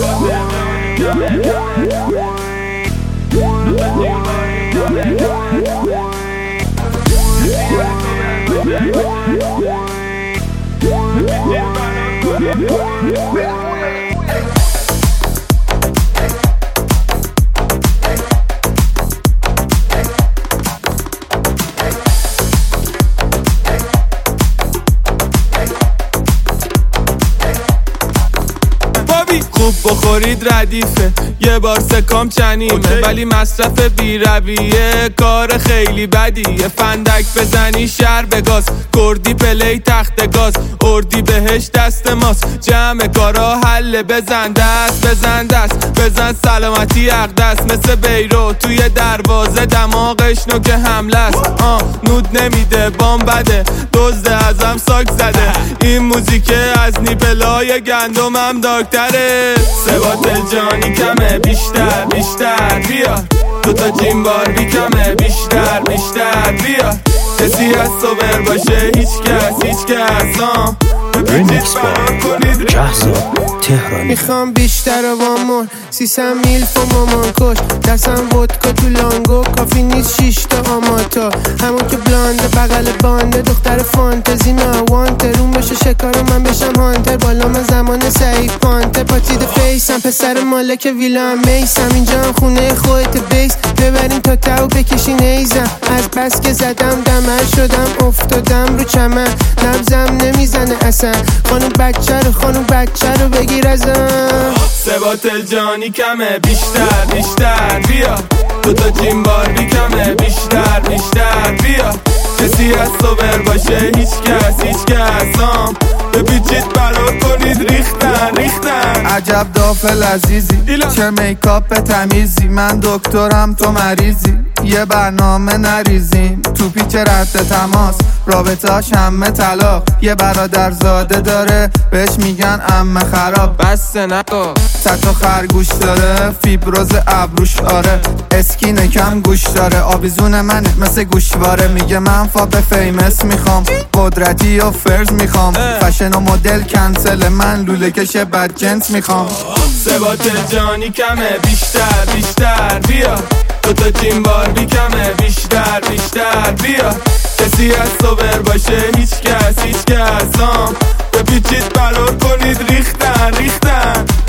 خوب بخورید ردیفه، یه بار سکام چنیمه، ولی مصرف بی رویه کار خیلی بدیه. فندک بزنی شهر بگاز، کردی پلی تخت گاز، اردی بهش دست ماست، جمع کارا حل. بزن دست بزن دست بزن سلامتی اقدس، مثل بیرو توی دروازه دماغش نوک حمله است. نود نمیده بام بده، دزد ازم ساک زده، این موزیکه از نیپلای گندمم داکتره. ثبات جانی کمه، بیشتر بیشتر بیار، دوتا جیمبار بیکمه، بیشتر بیشتر بیار. کسی از صبر باشه هیچ کس ریمیکس با جهزاد تهرانی. میخوام بیشتر وامون 300 میل فو مامان کش، دستم ودکا تو لانگو، کافی نیست 6 تا آماتا، همون که بلانده بغل بانده، دختر فانتزی وانته، روم بشه شکار من بشم هانتر، بالا من زمان سعید پانته، پاتید فیسم پسر مالک ویلا هم میسم، اینجا هم خونه خودت بیس، ببرین تا تاو بکشین ایزم، از بس که زدم دمر شدم افتادم رو چمن، نبزم نمیزنه اصلا، خانوم بچه رو بگیر ازم. ثبات جانی کمه، بیشتر بیشتر بیا، دوتا جیمبار بیکمه، بیشتر بیشتر بیا. کسی از صبر باشه هیچ کس بپیچید برار کنید ریختن. عجب دافل عزیزی، چه میکاپ تمیزی، من دکترم تو مریضی، یه برنامه نریزیم تو پیچ رد تماس، رابطه‌اش همه طلاق، یه برادرزاده داره بهش میگن عمه خراب، بس نکن صد خرگوش داره، فیبروز ابروش آره، اسکین کم گوش داره، آویزون منه مثل گوشواره، میگه من فاپ فیمس میخوام، قدرتی و فرز میخوام، فشن و مدل کنسل، من لوله کش بد جنس میخوام. ثبات جانی کمه، بیشتر بیشتر بیا، دوتا جیمبار بیکمه، بیشتر بیشتر بیا. کسی از صبر باشه هیچ کس بپیچید برار کنید ریختن.